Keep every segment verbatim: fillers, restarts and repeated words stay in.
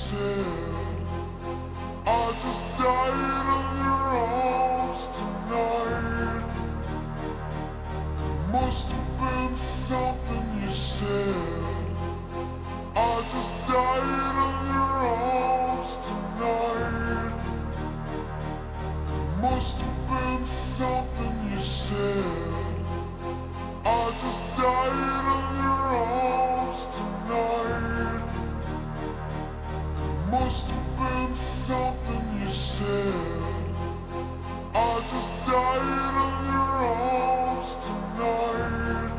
said. I just died in your arms tonight. It must have been something you said. I just died in your arms tonight. It must have been something you said. I just died in your arms tonight. It must have been something you said. I just died in your arms tonight.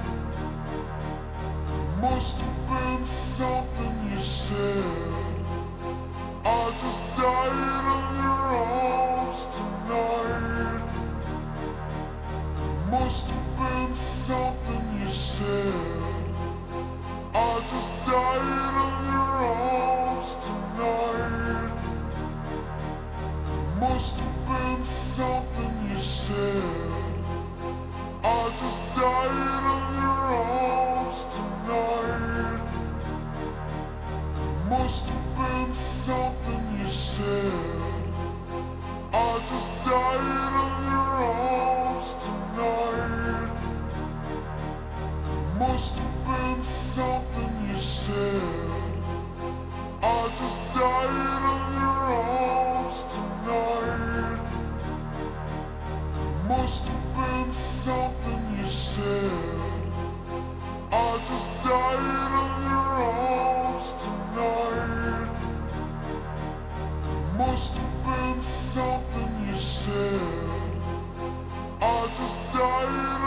It must have been something you said. I just died in your arms tonight. It must have been something you said. I just died in your arms tonight. It must have been something you said. I just died in your arms tonight. It must have been something you said. I just died in your arms tonight. It must have been something you said. I just died in your arms tonight. It must have been something you said. I just died in your arms tonight. It must have been something you said. I just died.